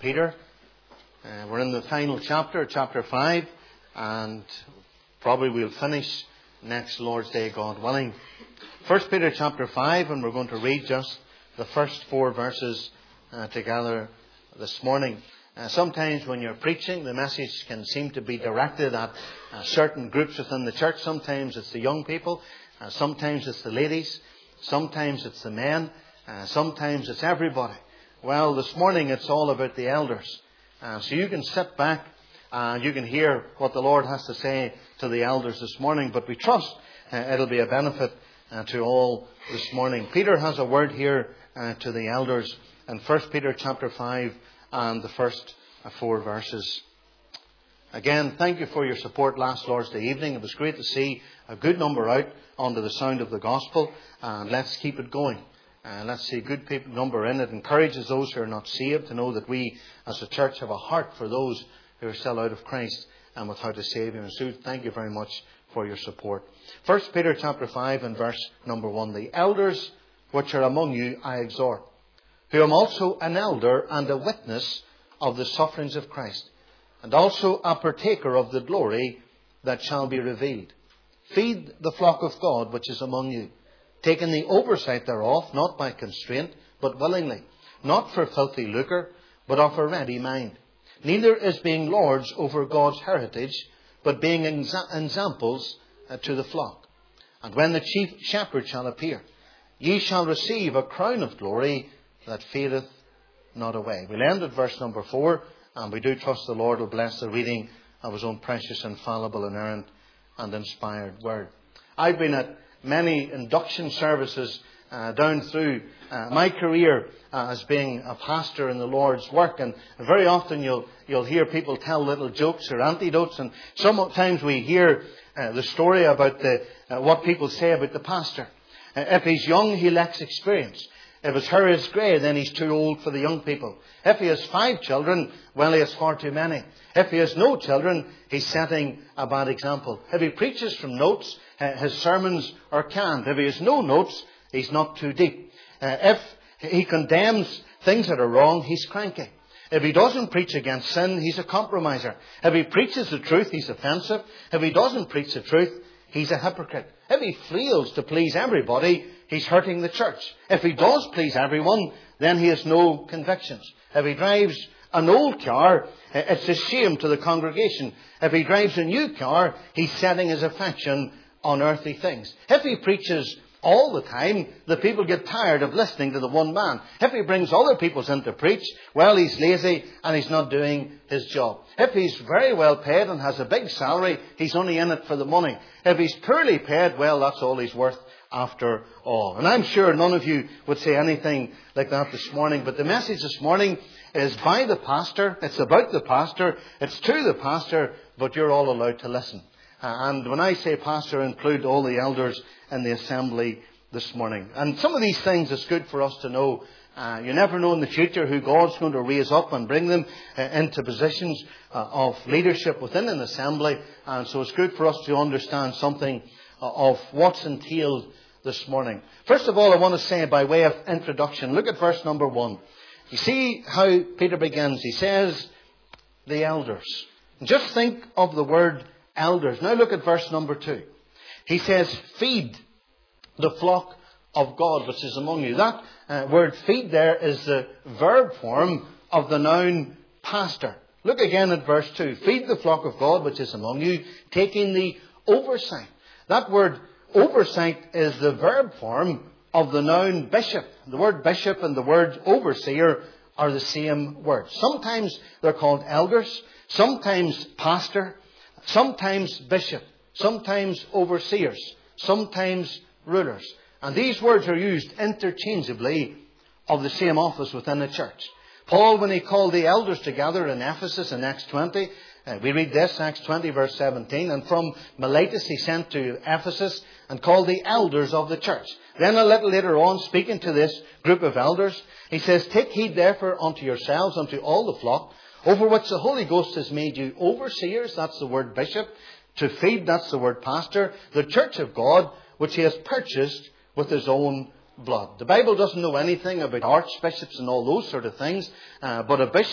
Peter. We're in the final chapter, chapter 5, and probably we'll finish next Lord's Day, God willing. 1 Peter chapter 5, and we're going to read just the first 4 verses together this morning. Sometimes when you're preaching, the message can seem to be directed at certain groups within the church. Sometimes it's the young people, sometimes it's the ladies, sometimes it's the men, sometimes it's everybody. Well, this morning it's all about the elders. So you can sit back and you can hear what the Lord has to say to the elders this morning. But we trust it'll be a benefit to all this morning. Peter has a word here to the elders in 1 Peter chapter 5 and the first 4 verses. Again, thank you for your support last Lord's Day evening. It was great to see a good number out under the sound of the gospel. And let's keep it going. Let's see a good number in. It encourages those who are not saved to know that we as a church have a heart for those who are still out of Christ and without a Saviour. And so thank you very much for your support. 1 Peter chapter 5 and verse number 1. The elders which are among you I exhort, who am also an elder and a witness of the sufferings of Christ, and also a partaker of the glory that shall be revealed. Feed the flock of God which is among you, taking the oversight thereof, not by constraint, but willingly, not for filthy lucre, but of a ready mind. Neither as being lords over God's heritage, but being examples to the flock. And when the chief shepherd shall appear, ye shall receive a crown of glory that fadeth not away. We'll end at verse number 4, and we do trust the Lord will bless the reading of His own precious, infallible, inerrant, and inspired word. I've been at many induction services down through my career as being a pastor in the Lord's work, and very often you'll hear people tell little jokes or anecdotes, and sometimes we hear the story about what people say about the pastor. If he's young, he lacks experience. If his hair is grey, then he's too old for the young people. If he has 5 children, well, he has far too many. If he has no children, he's setting a bad example. If he preaches from notes, his sermons are canned. If he has no notes, he's not too deep. If he condemns things that are wrong, he's cranky. If he doesn't preach against sin, he's a compromiser. If he preaches the truth, he's offensive. If he doesn't preach the truth, he's a hypocrite. If he fails to please everybody, he's hurting the church. If he does please everyone, then he has no convictions. If he drives an old car, it's a shame to the congregation. If he drives a new car, he's setting his affection on earthly things. If he preaches all the time, the people get tired of listening to the one man. If he brings other people in to preach, well, he's lazy and he's not doing his job. If he's very well paid and has a big salary, he's only in it for the money. If he's poorly paid, well, that's all he's worth after all. And I'm sure none of you would say anything like that this morning, but the message this morning is by the pastor. It's about the pastor. It's to the pastor, but you're all allowed to listen. And when I say pastor, I include all the elders in the assembly this morning. And some of these things it's good for us to know. You never know in the future who God's going to raise up and bring them into positions of leadership within an assembly. And so it's good for us to understand something of what's entailed this morning. First of all, I want to say by way of introduction, look at verse number 1. You see how Peter begins. He says, the elders. Just think of the word elders. Now look at verse number 2. He says, feed the flock of God which is among you. That word feed there is the verb form of the noun pastor. Look again at verse 2. Feed the flock of God which is among you, taking the oversight. That word oversight is the verb form of the noun bishop. The word bishop and the word overseer are the same word. Sometimes they're called elders, sometimes pastor, sometimes bishop, sometimes overseers, sometimes rulers. And these words are used interchangeably of the same office within the church. Paul, when he called the elders together in Ephesus in Acts 20, we read this, Acts 20 verse 17, and from Miletus he sent to Ephesus and called the elders of the church. Then a little later on, speaking to this group of elders, he says, take heed therefore unto yourselves, unto all the flock, over which the Holy Ghost has made you overseers, that's the word bishop, to feed, that's the word pastor, the church of God, which he has purchased with his own blood. The Bible doesn't know anything about archbishops and all those sort of things, but a bishop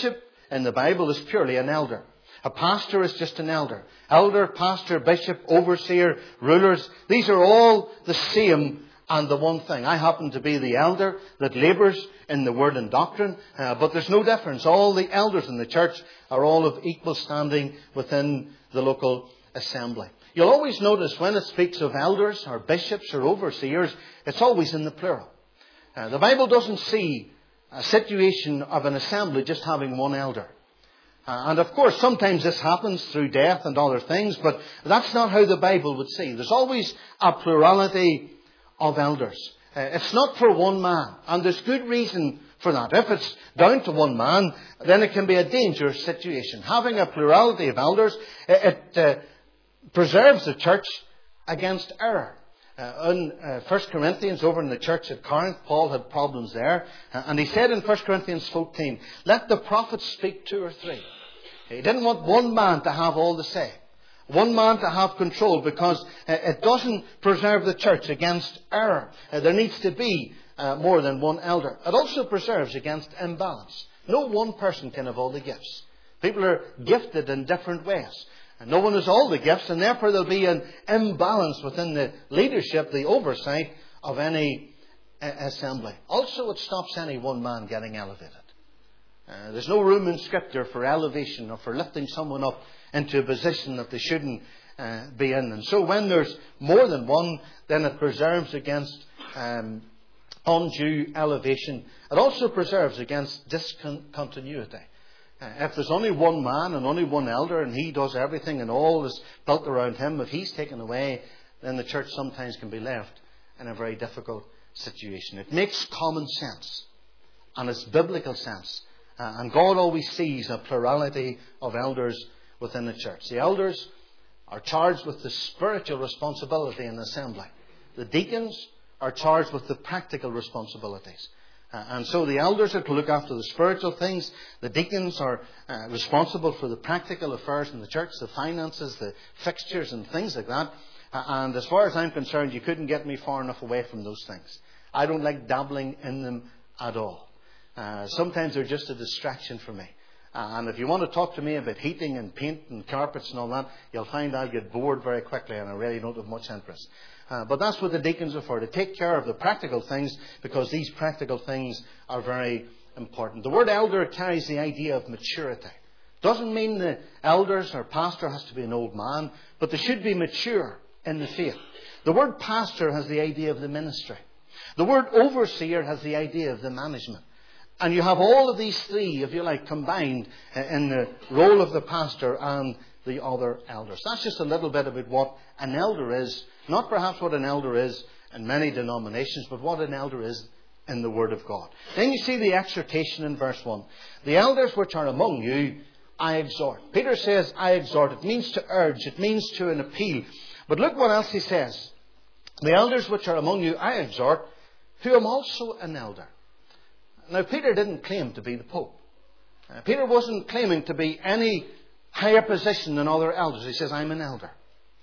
in the Bible is purely an elder. A pastor is just an elder. Elder, pastor, bishop, overseer, rulers, these are all the same and the one thing. I happen to be the elder that labours in the word and doctrine, but there's no difference. All the elders in the church are all of equal standing within the local assembly. You'll always notice when it speaks of elders or bishops or overseers, it's always in the plural. The Bible doesn't see a situation of an assembly just having one elder. And of course, sometimes this happens through death and other things, but that's not how the Bible would see. There's always a plurality of elders. It's not for one man, and there's good reason for that. If it's down to one man, then it can be a dangerous situation. Having a plurality of elders, it preserves the church against error. In 1 Corinthians, over in the church at Corinth, Paul had problems there. And he said in 1 Corinthians 14, let the prophets speak 2 or 3. He didn't want one man to have all the say. One man to have control, because it doesn't preserve the church against error. There needs to be more than one elder. It also preserves against imbalance. No one person can have all the gifts. People are gifted in different ways. And no one has all the gifts, and therefore there'll be an imbalance within the leadership, the oversight of any assembly. Also, it stops any one man getting elevated. There's no room in Scripture for elevation or for lifting someone up into a position that they shouldn't be in. And so when there's more than one, then it preserves against undue elevation. It also preserves against discontinuity. If there's only one man and only one elder and he does everything and all is built around him, if he's taken away, then the church sometimes can be left in a very difficult situation. It makes common sense, and it's biblical sense. And God always sees a plurality of elders within the church. The elders are charged with the spiritual responsibility in the assembly. The deacons are charged with the practical responsibilities. And so the elders are to look after the spiritual things. The deacons are responsible for the practical affairs in the church, the finances, the fixtures and things like that. And as far as I'm concerned, you couldn't get me far enough away from those things. I don't like dabbling in them at all. Sometimes they're just a distraction for me. And if you want to talk to me about heating and paint and carpets and all that, you'll find I'll get bored very quickly, and I really don't have much interest. But that's what the deacons are for, to take care of the practical things, because these practical things are very important. The word elder carries the idea of maturity. Doesn't mean the elders or pastor has to be an old man, but they should be mature in the faith. The word pastor has the idea of the ministry. The word overseer has the idea of the management. And you have all of these three, if you like, combined in the role of the pastor and the other elders. That's just a little bit about what an elder is. Not perhaps what an elder is in many denominations, but what an elder is in the Word of God. Then you see the exhortation in verse 1. The elders which are among you, I exhort. Peter says, I exhort. It means to urge. It means to an appeal. But look what else he says. The elders which are among you, I exhort, who am also an elder. Now, Peter didn't claim to be the Pope. Peter wasn't claiming to be any higher position than other elders. He says, I'm an elder.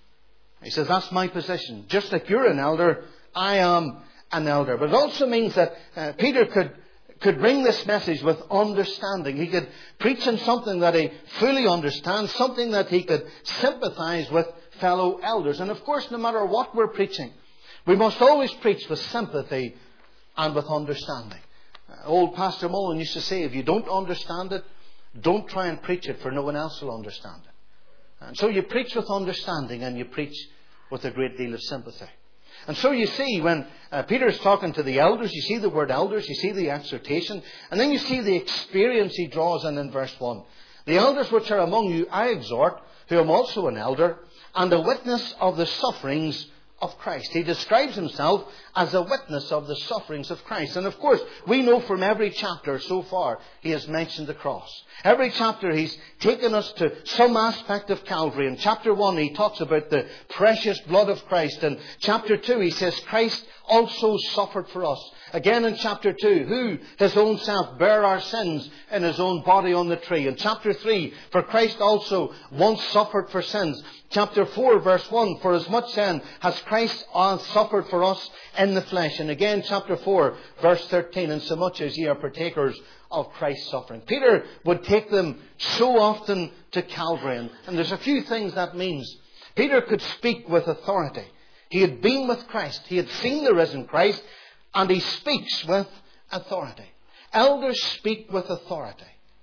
He says, that's my position. Just like you're an elder, I am an elder. But it also means that Peter could bring this message with understanding. He could preach on something that he fully understands, something that he could sympathize with fellow elders. And of course, no matter what we're preaching, we must always preach with sympathy and with understanding. Old Pastor Mullen used to say, if you don't understand it, don't try and preach it, for no one else will understand it. And so you preach with understanding, and you preach with a great deal of sympathy. And so you see, when Peter is talking to the elders, you see the word elders, you see the exhortation, and then you see the experience he draws in verse 1. The elders which are among you, I exhort, who am also an elder, and a witness of the sufferings of Christ. He describes himself as a witness of the sufferings of Christ. And of course, we know from every chapter so far, he has mentioned the cross. Every chapter he's taken us to some aspect of Calvary. In chapter 1 he talks about the precious blood of Christ. In chapter 2 he says Christ also suffered for us. Again in chapter 2, who his own self bare our sins in his own body on the tree. In chapter 3, for Christ also once suffered for sins, Chapter 4 verse 1, for as much then has Christ suffered for us in the flesh. And again chapter 4 verse 13, and so much as ye are partakers of Christ's suffering. Peter would take them so often to Calvary. And there's a few things that means. Peter could speak with authority. He had been with Christ. He had seen the risen Christ. And he speaks with authority. Elders speak with authority.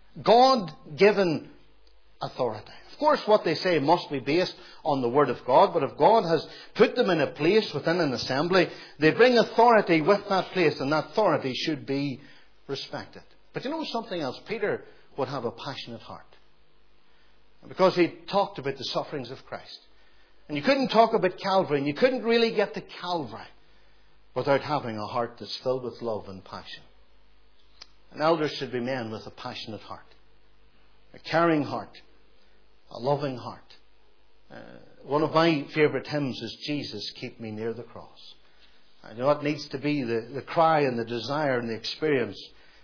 God-given authority. Of course, what they say must be based on the Word of God. But if God has put them in a place within an assembly, they bring authority with that place. And that authority should be respected. But you know something else? Peter would have a passionate heart. Because he talked about the sufferings of Christ. And you couldn't talk about Calvary, and you couldn't really get to Calvary without having a heart that's filled with love and passion. And elders should be men with a passionate heart. A caring heart. A loving heart. One of my favourite hymns is Jesus, Keep Me Near the Cross. I know it needs to be the cry and the desire and the experience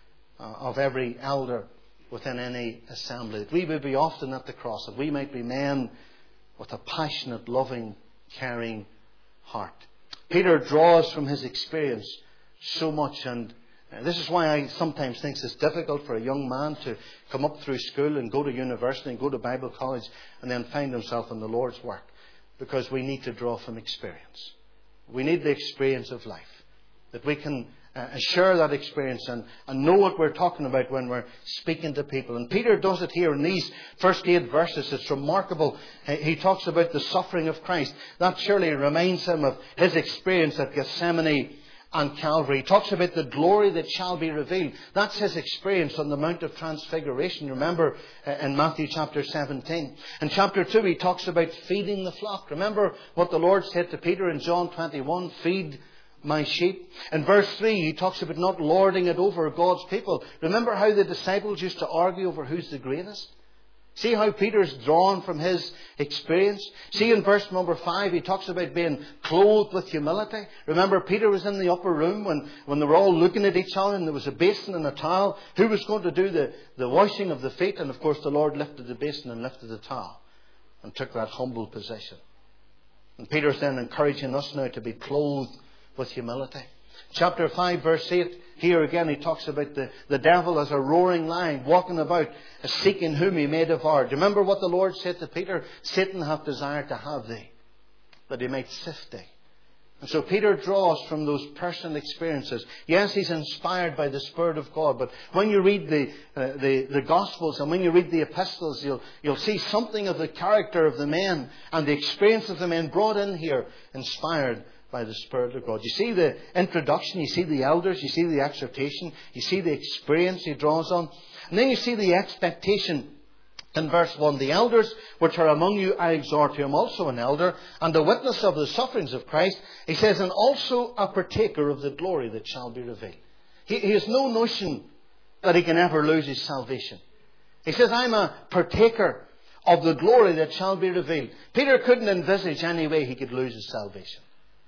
of every elder within any assembly. That we would be often at the cross. That we might be men with a passionate, loving, caring heart. Peter draws from his experience so much, and this is why I sometimes think it's difficult for a young man to come up through school and go to university and go to Bible college and then find himself in the Lord's work. Because we need to draw from experience. We need the experience of life. That we can share that experience and know what we're talking about when we're speaking to people. And Peter does it here in these first 8 verses. It's remarkable. He talks about the suffering of Christ. That surely reminds him of his experience at Gethsemane and Calvary. He talks about the glory that shall be revealed. That's his experience on the Mount of Transfiguration. Remember in Matthew chapter 17. In chapter 2 he talks about feeding the flock. Remember what the Lord said to Peter in John 21, feed my sheep. In verse 3 he talks about not lording it over God's people. Remember how the disciples used to argue over who's the greatest? See how Peter's drawn from his experience? See in verse number 5 he talks about being clothed with humility. Remember Peter was in the upper room when they were all looking at each other and there was a basin and a towel. Who was going to do the washing of the feet? And of course the Lord lifted the basin and lifted the towel and took that humble position. And Peter's then encouraging us now to be clothed with humility. Chapter 5 verse 8, here again he talks about the devil as a roaring lion walking about seeking whom he may devour. Do you remember what the Lord said to Peter? Satan hath desired to have thee, that he might sift thee. And so Peter draws from those personal experiences. Yes, he's inspired by the Spirit of God, but when you read the Gospels and when you read the epistles, you'll see something of the character of the men and the experience of the men brought in here, inspired by the Spirit of God. You see the introduction, you see the elders, you see the exhortation, you see the experience he draws on. And then you see the expectation in verse 1. The elders which are among you I exhort, who am also an elder, and a witness of the sufferings of Christ. He says, and also a partaker of the glory that shall be revealed. He has no notion that he can ever lose his salvation. He says, I'm a partaker of the glory that shall be revealed. Peter couldn't envisage any way he could lose his salvation.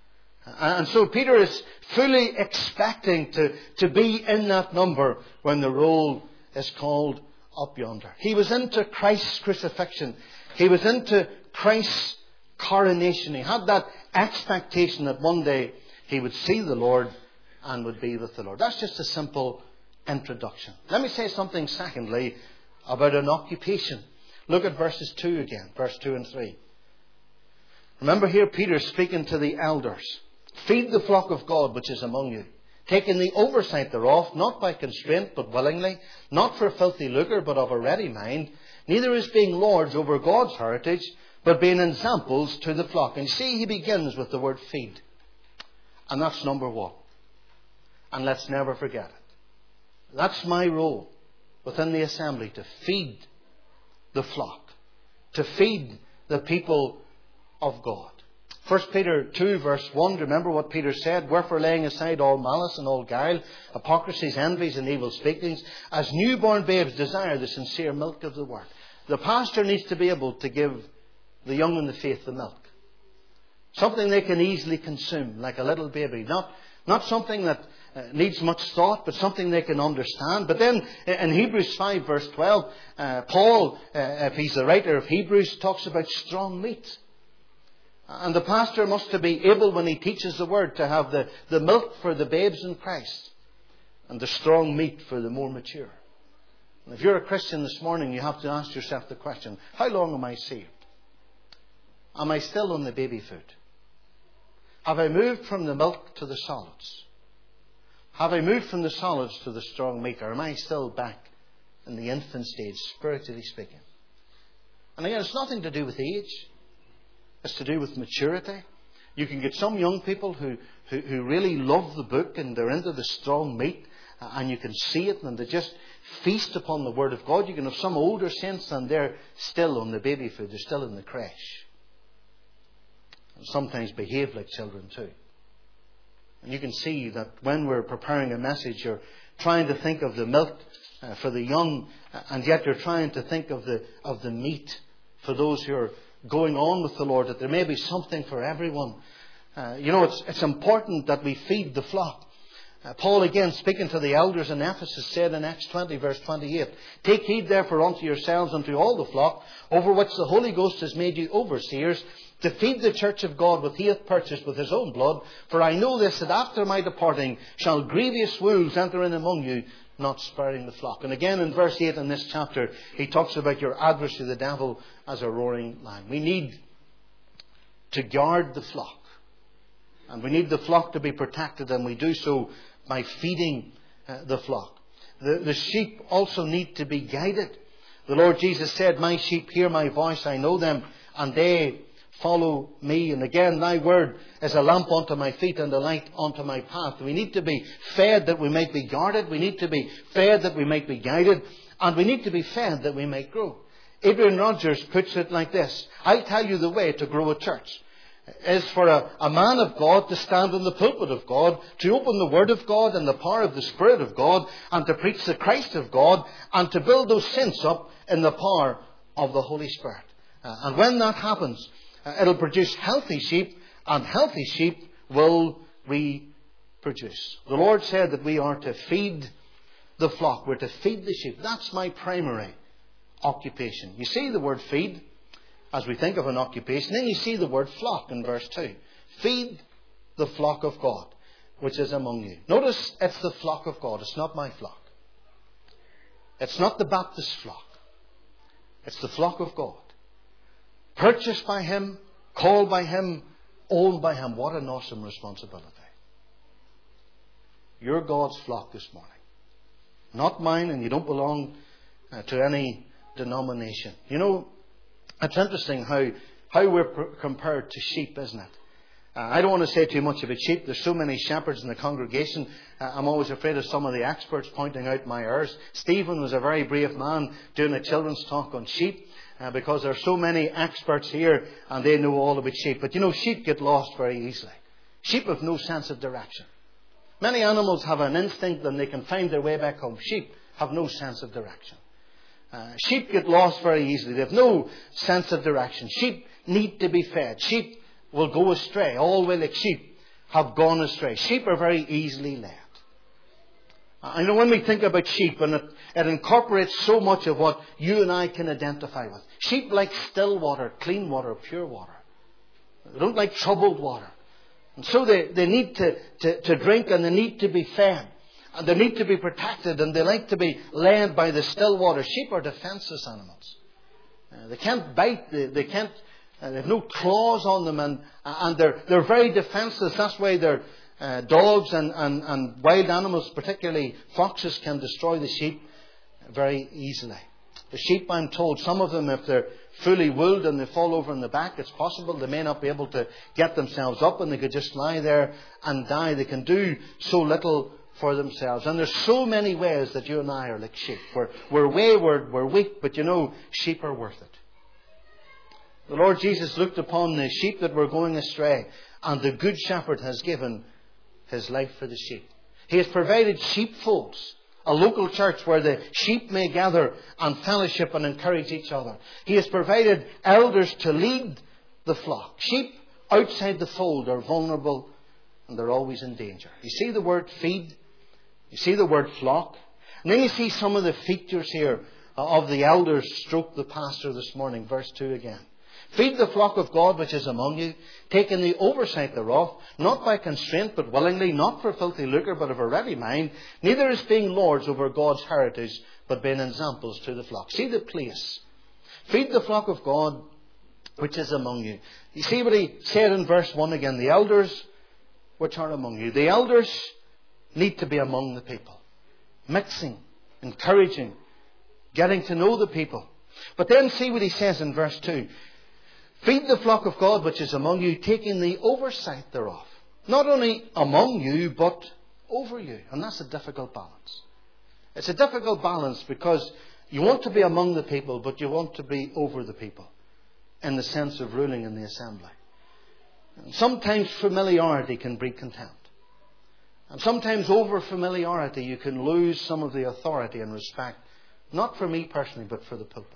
And so Peter is fully expecting to be in that number when the roll is called up yonder. He was into Christ's crucifixion. He was into Christ's coronation. He had that expectation that one day he would see the Lord and would be with the Lord. That's just a simple introduction. Let me say something secondly about an occupation. Look at verses 2 again, verse 2 and 3. Remember here Peter speaking to the elders. Feed the flock of God which is among you, taking the oversight thereof, not by constraint but willingly, not for filthy lucre but of a ready mind, neither as being lords over God's heritage, but being examples to the flock. And see, he begins with the word feed. And that's number 1. And let's never forget it. That's my role within the assembly, to feed the flock, to feed the people of God. 1 Peter 2 verse 1, remember what Peter said? Wherefore laying aside all malice and all guile, hypocrisies, envies and evil speakings, as newborn babes desire the sincere milk of the word. The pastor needs to be able to give the young in the faith the milk. Something they can easily consume, like a little baby. Not something that needs much thought, but something they can understand. But then in Hebrews 5 verse 12, Paul, if he's the writer of Hebrews, talks about strong meat. And the pastor must to be able, when he teaches the word, to have the milk for the babes in Christ and the strong meat for the more mature. And if you're a Christian this morning, you have to ask yourself the question, how long am I saved? Am I still on the baby food? Have I moved from the milk to the solids? Have I moved from the solids to the strong meat? Or am I still back in the infant stage, spiritually speaking? And again, it's nothing to do with age. It's to do with maturity. You can get some young people who really love the book and they're into the strong meat, and you can see it, and they just feast upon the Word of God. You can have some older saints and they're still on the baby food. They're still in the creche. And sometimes behave like children too. And you can see that when we're preparing a message, you're trying to think of the milk for the young, and yet you're trying to think of the meat for those who are going on with the Lord, that there may be something for everyone. It's important that we feed the flock. Paul, again, speaking to the elders in Ephesus, said in Acts 20, verse 28, "Take heed therefore unto yourselves and to all the flock, over which the Holy Ghost has made you overseers, to feed the church of God, which he hath purchased with his own blood. For I know this, that after my departing shall grievous wolves enter in among you, not sparing the flock." And again in verse 8 in this chapter, he talks about your adversary, the devil, as a roaring lion. We need to guard the flock. And we need the flock to be protected, and we do so by feeding the flock. The sheep also need to be guided. The Lord Jesus said, "My sheep hear my voice, I know them, and they follow me." And again, "Thy word is a lamp unto my feet and a light unto my path." We need to be fed that we might be guarded. We need to be fed that we might be guided. And we need to be fed that we might grow. Adrian Rogers puts it like this: "I'll tell you the way to grow a church is for a man of God to stand in the pulpit of God, to open the Word of God and the power of the Spirit of God, and to preach the Christ of God, and to build those saints up in the power of the Holy Spirit." And when that happens, it'll produce healthy sheep, and healthy sheep will reproduce. The Lord said that we are to feed the flock. We're to feed the sheep. That's my primary occupation. You see the word feed as we think of an occupation. Then you see the word flock in verse 2. Feed the flock of God, which is among you. Notice it's the flock of God. It's not my flock. It's not the Baptist flock. It's the flock of God. Purchased by Him, called by Him, owned by Him. What an awesome responsibility. You're God's flock this morning. Not mine, and you don't belong to any denomination. You know, it's interesting how we're compared to sheep, isn't it? I don't want to say too much about sheep. There's so many shepherds in the congregation. I'm always afraid of some of the experts pointing out my errors. Stephen was a very brave man doing a children's talk on sheep, because there are so many experts here and they know all about sheep. But you know, sheep get lost very easily. Sheep have no sense of direction. Many animals have an instinct and they can find their way back home. Sheep have no sense of direction. Sheep get lost very easily. They have no sense of direction. Sheep need to be fed. Sheep will go astray. All way like sheep have gone astray. Sheep are very easily led. I know when we think about sheep, and it incorporates so much of what you and I can identify with. Sheep like still water, clean water, pure water. They don't like troubled water. And so they need to drink, and they need to be fed. And they need to be protected, and they like to be led by the still water. Sheep are defenseless animals. They can't bite. They can't. They have no claws on them, and they're very defenseless. That's why they're dogs and wild animals, particularly foxes, can destroy the sheep very easily. The sheep, I'm told, some of them, if they're fully wooled and they fall over on the back, it's possible they may not be able to get themselves up, and they could just lie there and die. They can do so little for themselves. And there's so many ways that you and I are like sheep. We're wayward, we're weak, but you know, sheep are worth it. The Lord Jesus looked upon the sheep that were going astray, and the Good Shepherd has given His life for the sheep. He has provided sheepfolds, a local church where the sheep may gather and fellowship and encourage each other. He has provided elders to lead the flock. Sheep outside the fold are vulnerable, and they're always in danger. You see the word feed? You see the word flock? And then you see some of the features here of the elders stroke the pastor this morning. Verse 2 again. Feed the flock of God which is among you, taking the oversight thereof, not by constraint but willingly, not for filthy lucre but of a ready mind, neither as being lords over God's heritage, but being examples to the flock. See the place. Feed the flock of God which is among you. You see what he said in verse 1 again, the elders which are among you. The elders need to be among the people, mixing, encouraging, getting to know the people. But then see what he says in verse 2. Feed the flock of God which is among you, taking the oversight thereof. Not only among you, but over you. And that's a difficult balance. It's a difficult balance because you want to be among the people, but you want to be over the people in the sense of ruling in the assembly. And sometimes familiarity can breed contempt. And sometimes over familiarity you can lose some of the authority and respect, not for me personally, but for the pulpit.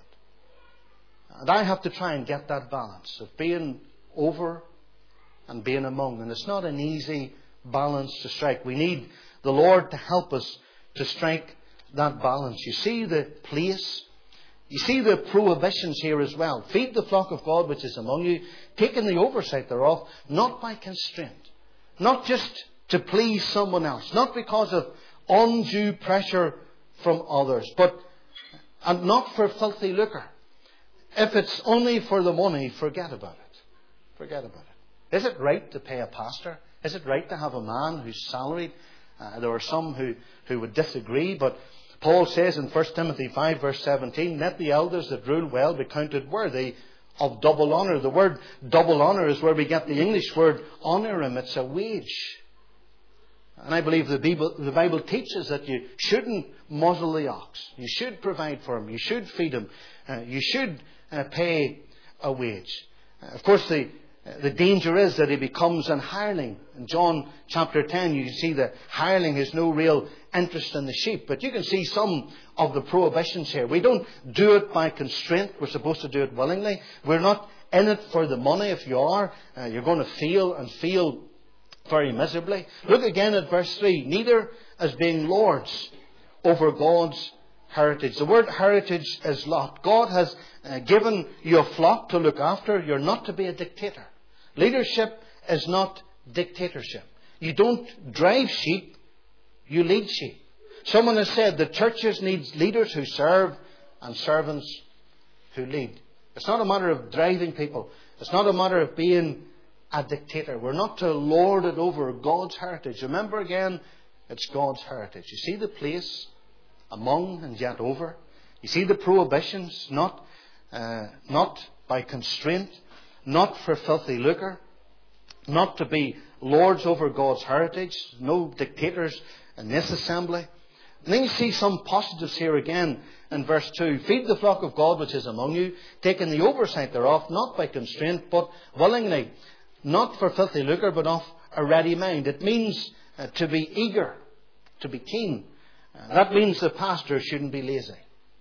And I have to try and get that balance of being over and being among. And it's not an easy balance to strike. We need the Lord to help us to strike that balance. You see the place. You see the prohibitions here as well. Feed the flock of God which is among you, taking the oversight thereof, not by constraint. Not just to please someone else. Not because of undue pressure from others. And not for filthy lucre. If it's only for the money, forget about it. Forget about it. Is it right to pay a pastor? Is it right to have a man who's salaried? There are some who would disagree, but Paul says in 1 Timothy 5 verse 17, let the elders that rule well be counted worthy of double honour. The word double honour is where we get the English word honorum. It's a wage. And I believe the Bible teaches that you shouldn't muzzle the ox. You should provide for him. You should feed him. You should pay a wage. Of course, the danger is that he becomes an hireling. In John chapter 10, you see the hireling has no real interest in the sheep. But you can see some of the prohibitions here. We don't do it by constraint. We're supposed to do it willingly. We're not in it for the money. If you are, you're going to feel very miserably. Look again at verse 3. Neither as being lords over God's heritage. The word heritage is lot. God has given you a flock to look after. You're not to be a dictator. Leadership is not dictatorship. You don't drive sheep, you lead sheep. Someone has said the churches need leaders who serve and servants who lead. It's not a matter of driving people. It's not a matter of being a dictator. We're not to lord it over God's heritage. Remember again, it's God's heritage. You see the place among and yet over. You see the prohibitions, not by constraint, not for filthy lucre, not to be lords over God's heritage, no dictators in this assembly. And then you see some positives here again in verse 2. Feed the flock of God which is among you, taking the oversight thereof, not by constraint, but willingly, not for filthy lucre, but of a ready mind. It means to be eager, to be keen. That means the pastor shouldn't be lazy.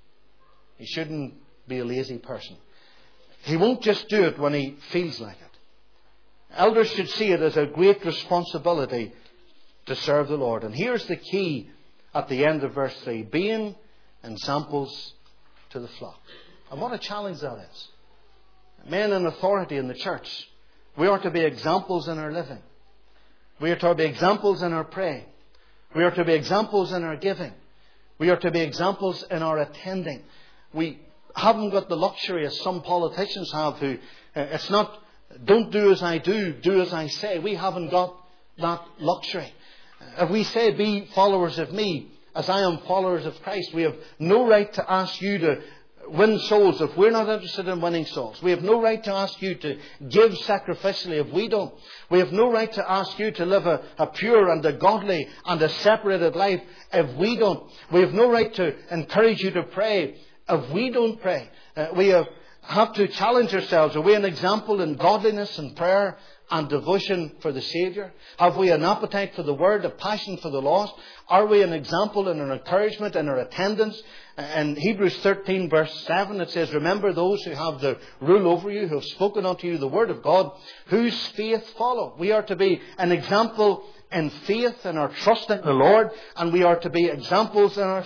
He shouldn't be a lazy person. He won't just do it when he feels like it. Elders should see it as a great responsibility to serve the Lord. And here's the key at the end of verse 3. Being examples to the flock. And what a challenge that is. Men in authority in the church, we are to be examples in our living. We are to be examples in our praying. We are to be examples in our giving. We are to be examples in our attending. We haven't got the luxury as some politicians have who, it's not, don't do as I do, do as I say. We haven't got that luxury. If we say, be followers of me, as I am followers of Christ, we have no right to ask you to win souls if we're not interested in winning souls. We have no right to ask you to give sacrificially if we don't. We have no right to ask you to live a pure and a godly and a separated life if we don't. We have no right to encourage you to pray if we don't pray. We have to challenge ourselves. Are we an example in godliness and prayer and devotion for the Saviour? Have we an appetite for the Word, a passion for the lost? Are we an example in our encouragement and our attendance? In Hebrews 13 verse 7 it says, remember those who have the rule over you, who have spoken unto you the Word of God, whose faith follow. We are to be an example in faith and our trust in the Lord, and we are to be examples in our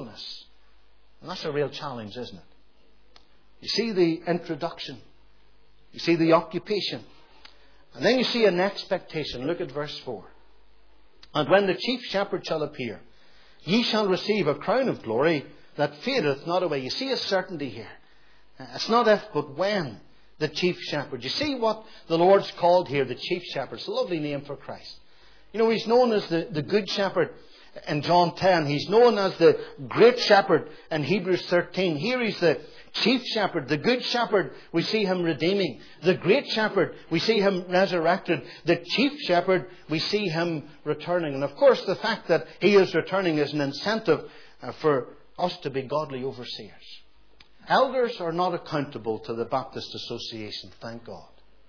faithfulness. And that's a real challenge, isn't it? You see the introduction You see the occupation. And then you see an expectation. Look at verse 4. And when the chief shepherd shall appear, ye shall receive a crown of glory that fadeth not away. You see a certainty here. It's not if, but when the chief shepherd. You see what the Lord's called here, the chief shepherd. It's a lovely name for Christ. You know, He's known as the good shepherd in John 10. He's known as the great shepherd in Hebrews 13. Here He's the chief shepherd, the good shepherd. We see Him redeeming. The great shepherd, we see Him resurrected. The chief shepherd, we see Him returning. And of course, the fact that He is returning is an incentive for us to be godly overseers. Elders are not accountable to the Baptist Association, thank God.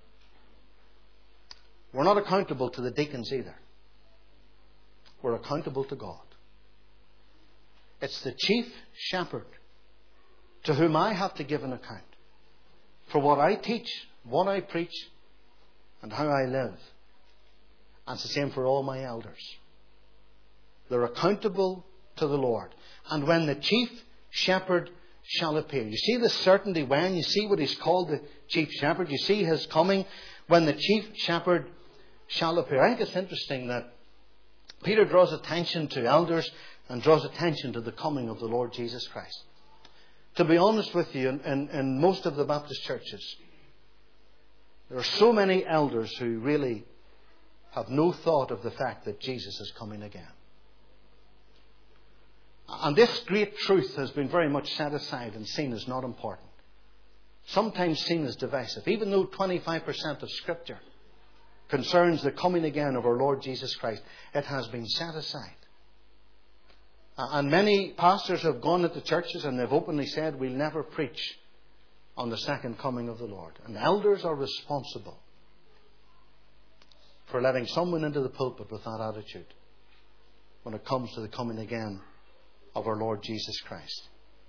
We're not accountable to the deacons either. We're accountable to God. It's the chief shepherd to whom I have to give an account for what I teach, what I preach, and how I live. And it's the same for all my elders. They're accountable to the Lord. And when the chief shepherd shall appear. You see the certainty when. You see what He's called the chief shepherd. You see His coming when the chief shepherd shall appear. I think it's interesting that Peter draws attention to elders and draws attention to the coming of the Lord Jesus Christ. To be honest with you, in most of the Baptist churches, there are so many elders who really have no thought of the fact that Jesus is coming again. And this great truth has been very much set aside and seen as not important. Sometimes seen as divisive. Even though 25% of Scripture concerns the coming again of our Lord Jesus Christ, it has been set aside. And many pastors have gone into churches and they've openly said, we'll never preach on the second coming of the Lord. And elders are responsible for letting someone into the pulpit with that attitude when it comes to the coming again of our Lord Jesus Christ.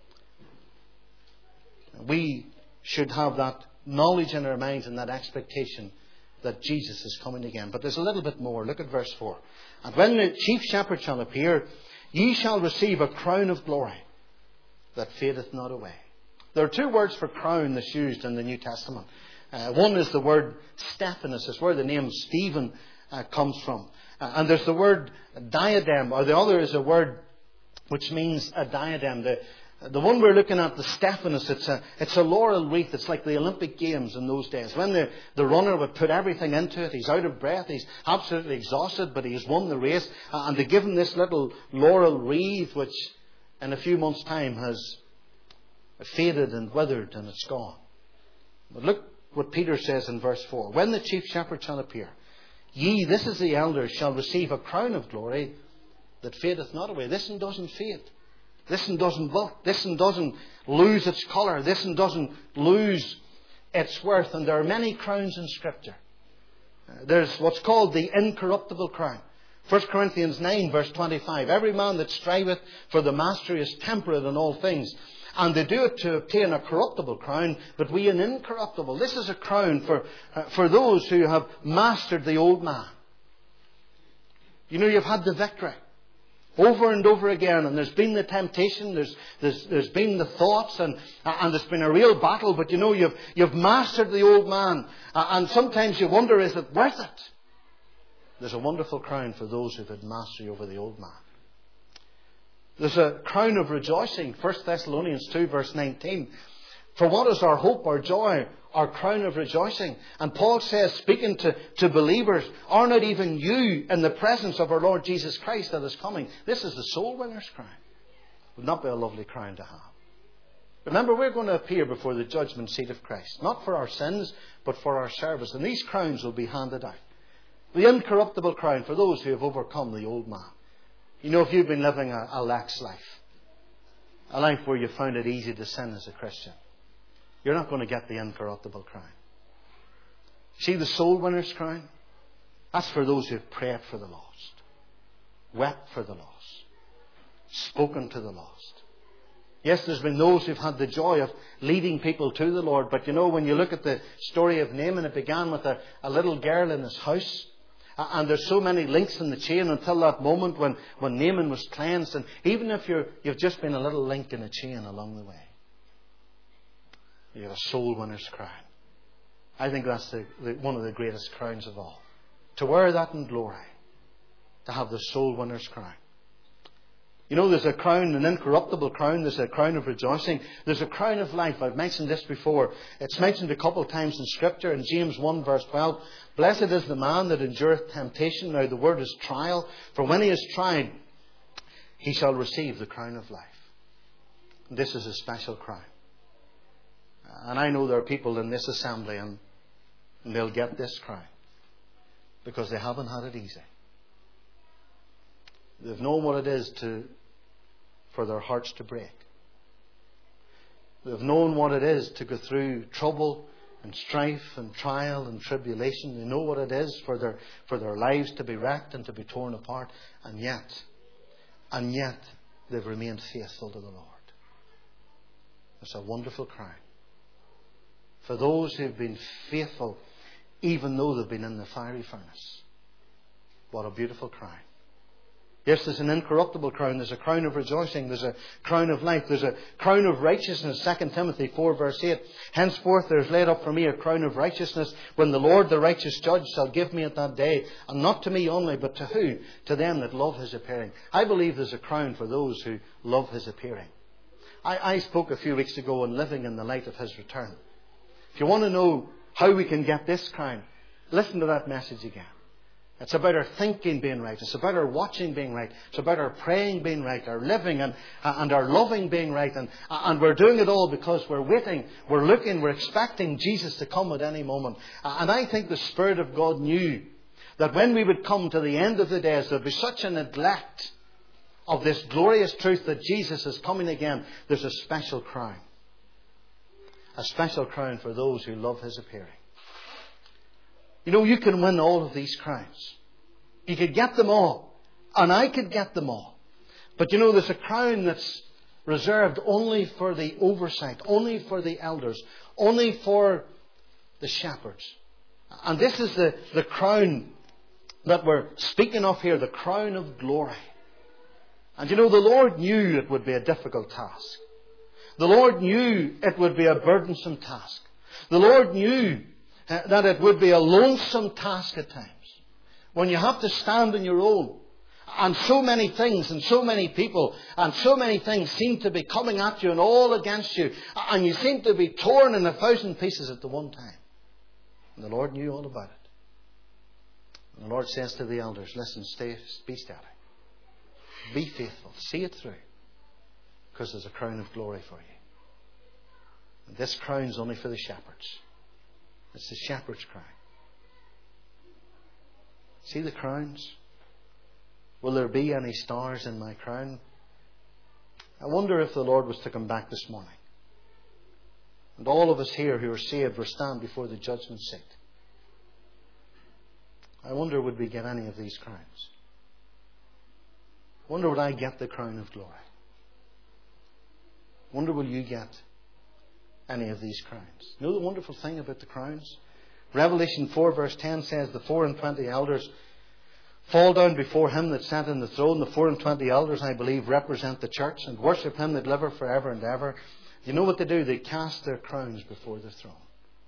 We should have that knowledge in our minds and that expectation that Jesus is coming again. But there's a little bit more. Look at verse 4. And when the chief shepherd shall appear, ye shall receive a crown of glory that fadeth not away. There are two words for crown that's used in the New Testament. One is the word Stephanos. It's where the name Stephen comes from. And there's the word diadem, or the other is a word which means a diadem. The one we're looking at, the Stephanos, it's a laurel wreath. It's like the Olympic Games in those days. When the runner would put everything into it, he's out of breath, he's absolutely exhausted, but he's won the race. And they give him this little laurel wreath, which in a few months' time has faded and withered and it's gone. But look what Peter says in verse 4. When the chief shepherd shall appear, ye, this is the elders, shall receive a crown of glory that fadeth not away. This one doesn't fade. This one doesn't wilt. This one doesn't lose its colour. This one doesn't lose its worth. And there are many crowns in Scripture. There's what's called the incorruptible crown. 1 Corinthians 9 verse 25. Every man that striveth for the mastery is temperate in all things. And they do it to obtain a corruptible crown, but we an incorruptible. This is a crown for those who have mastered the old man. You know, you've had the victory over and over again, and there's been the temptation, there's been the thoughts, and there's been a real battle. But you know, you've mastered the old man, and sometimes you wonder, is it worth it? There's a wonderful crown for those who've had mastery over the old man. There's a crown of rejoicing. 1 Thessalonians 2 verse 19. For what is our hope, our joy, our crown of rejoicing? And Paul says, speaking to believers, are not even you in the presence of our Lord Jesus Christ that is coming? This is the soul winner's crown. Would not be a lovely crown to have. Remember, we're going to appear before the judgment seat of Christ. Not for our sins, but for our service. And these crowns will be handed out. The incorruptible crown for those who have overcome the old man. You know, if you've been living a lax life, a life where you found it easy to sin as a Christian, you're not going to get the incorruptible crown. See the soul winner's crown? That's for those who have prayed for the lost, wept for the lost, spoken to the lost. Yes, there's been those who've had the joy of leading people to the Lord. But you know, when you look at the story of Naaman, it began with a little girl in his house. And there's so many links in the chain until that moment when Naaman was cleansed. And even if you've just been a little link in a chain along the way, you have a soul winner's crown. I think that's one of the greatest crowns of all. To wear that in glory. To have the soul winner's crown. You know, there's a crown, an incorruptible crown. There's a crown of rejoicing. There's a crown of life. I've mentioned this before. It's mentioned a couple of times in Scripture. In James 1 verse 12. Blessed is the man that endureth temptation. Now the word is trial. For when he is tried, he shall receive the crown of life. This is a special crown. And I know there are people in this assembly and they'll get this crown. Because they haven't had it easy. They've known what it is for their hearts to break. They've known what it is to go through trouble and strife and trial and tribulation. They know what it is for their lives to be wrecked and to be torn apart. And yet they've remained faithful to the Lord. It's a wonderful crown. For those who've been faithful, even though they've been in the fiery furnace. What a beautiful crown. Yes, there's an incorruptible crown. There's a crown of rejoicing. There's a crown of life. There's a crown of righteousness. 2 Timothy 4 verse 8. Henceforth there is laid up for me a crown of righteousness, when the Lord the righteous judge shall give me at that day. And not to me only, but to who? To them that love his appearing. I believe there's a crown for those who love his appearing. I spoke a few weeks ago on living in the light of his return. If you want to know how we can get this crown, listen to that message again. It's about our thinking being right. It's about our watching being right. It's about our praying being right. Our living and our loving being right. And we're doing it all because we're waiting, we're looking, we're expecting Jesus to come at any moment. And I think the Spirit of God knew that when we would come to the end of the days, there would be such a neglect of this glorious truth that Jesus is coming again. There's a special crown. A special crown for those who love his appearing. You know, you can win all of these crowns. You could get them all. And I could get them all. But you know, there's a crown that's reserved only for the oversight, only for the elders, only for the shepherds. And this is the crown that we're speaking of here, the crown of glory. And you know, the Lord knew it would be a difficult task. The Lord knew it would be a burdensome task. The Lord knew that it would be a lonesome task at times. When you have to stand on your own. And so many things and so many people and so many things seem to be coming at you and all against you. And you seem to be torn in 1,000 pieces at the one time. And the Lord knew all about it. And the Lord says to the elders, listen, be steady. Be faithful. See it through. Because there's a crown of glory for you. And this crown's only for the shepherds. It's the shepherd's crown. See the crowns? Will there be any stars in my crown? I wonder if the Lord was to come back this morning. And all of us here who are saved will stand before the judgment seat. I wonder, would we get any of these crowns? I wonder, would I get the crown of glory? I wonder, will you get any of these crowns? You know the wonderful thing about the crowns? Revelation 4 verse 10 says the 24 elders fall down before him that sat on the throne. The 24 elders, I believe, represent the church and worship him that liveth forever and ever. You know what they do? They cast their crowns before the throne.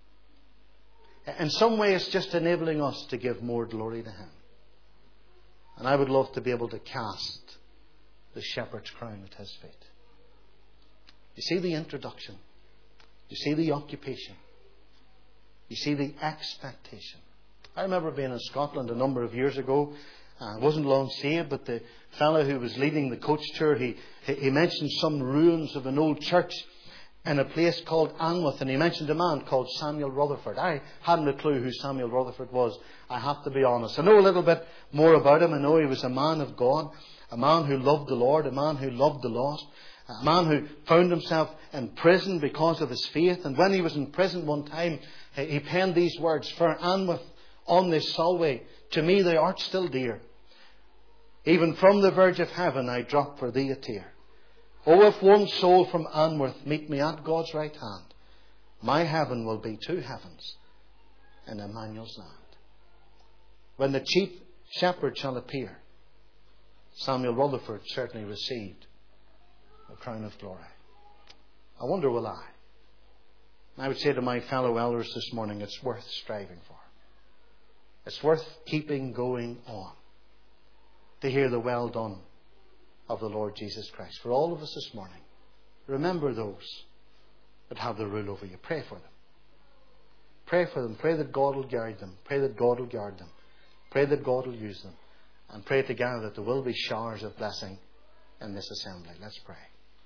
In some way, it's just enabling us to give more glory to him. And I would love to be able to cast the shepherd's crown at his feet. You see the introduction. You see the occupation. You see the expectation. I remember being in Scotland a number of years ago. I wasn't long saved, but the fellow who was leading the coach tour, he mentioned some ruins of an old church in a place called Anmouth, and he mentioned a man called Samuel Rutherford. I hadn't a clue who Samuel Rutherford was, I have to be honest. I know a little bit more about him. I know he was a man of God, a man who loved the Lord, a man who loved the lost, a man who found himself in prison because of his faith. And when he was in prison one time, he penned these words, "For Anmouth on this Solway, to me thou art still dear. Even from the verge of heaven I drop for thee a tear. Oh, if one soul from Anmouth meet me at God's right hand, my heaven will be two heavens in Emmanuel's land." When the chief shepherd shall appear, Samuel Rutherford certainly received a crown of glory. I wonder, will I? I would say to my fellow elders this morning, it's worth striving for. It's worth keeping going on to hear the well done of the Lord Jesus Christ. For all of us this morning, remember those that have the rule over you. Pray for them. Pray for them. Pray that God will guide them. Pray that God will guard them. Pray that God will use them. And pray together that there will be showers of blessing in this assembly. Let's pray.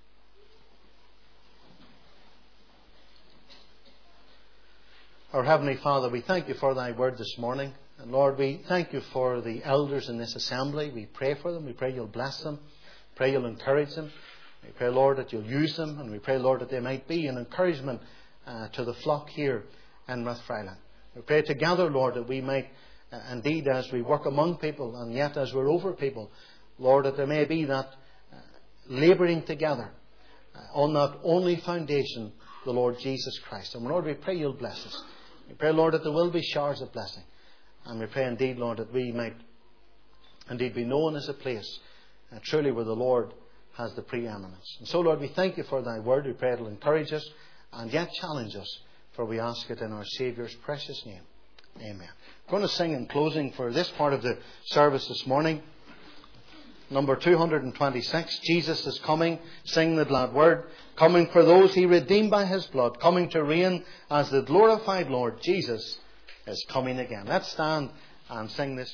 Our Heavenly Father, we thank you for thy word this morning. And Lord, we thank you for the elders in this assembly. We pray for them. We pray you'll bless them. Pray you'll encourage them. We pray, Lord, that you'll use them. And we pray, Lord, that they might be an encouragement to the flock here in Rathfriland. We pray together, Lord, that we might, indeed, as we work among people and yet as we're over people, Lord, that there may be that labouring together on that only foundation, the Lord Jesus Christ. And Lord, we pray you'll bless us. We pray, Lord, that there will be showers of blessing. And we pray indeed, Lord, that we might indeed be known as a place truly where the Lord has the preeminence. And so, Lord, we thank you for thy word. We pray it'll encourage us and yet challenge us. For we ask it in our Saviour's precious name. Amen. I'm going to sing in closing for this part of the service this morning. Number 226. Jesus is coming. Sing the glad word. Coming for those he redeemed by his blood. Coming to reign as the glorified Lord. Jesus is coming again. Let's stand and sing this.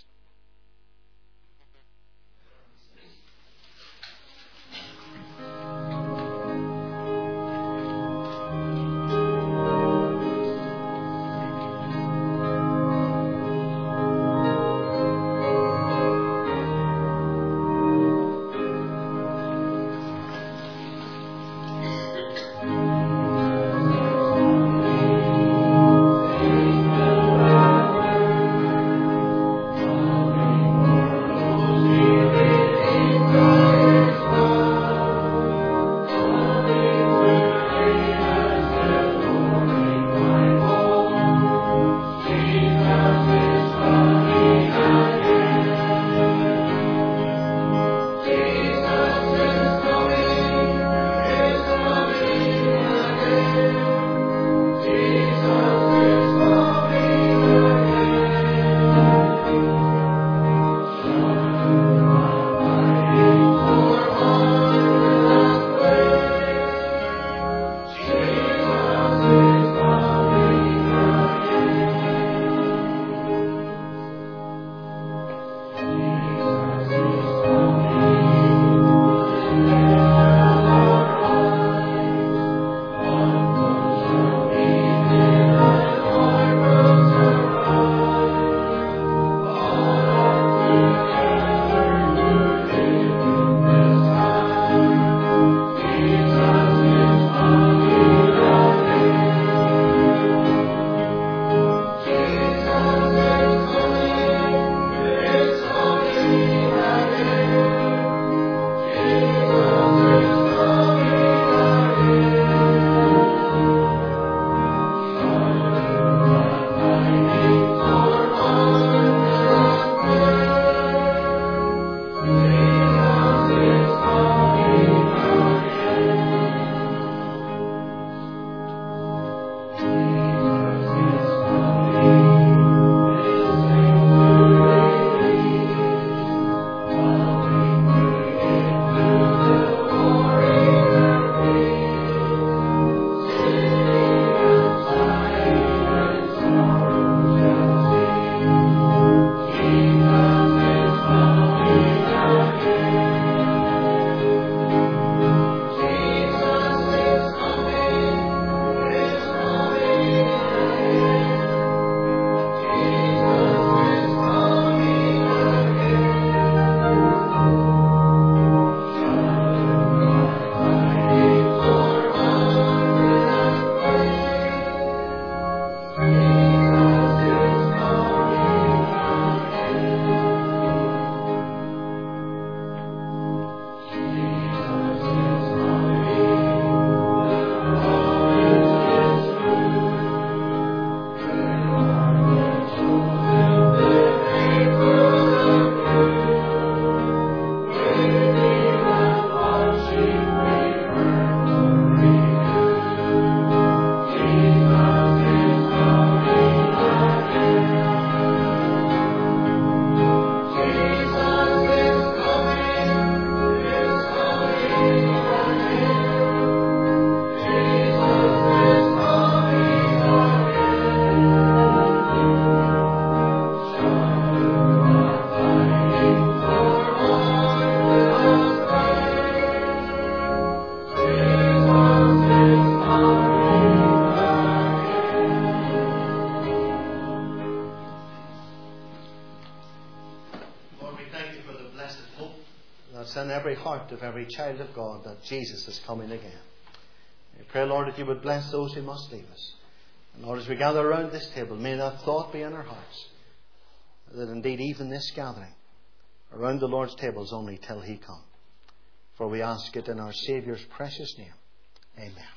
it's in every heart of every child of God that Jesus is coming again. We pray, Lord, that you would bless those who must leave us. And Lord, as we gather around this table, may that thought be in our hearts, that indeed even this gathering around the Lord's table is only till He come. For we ask it in our Saviour's precious name. Amen.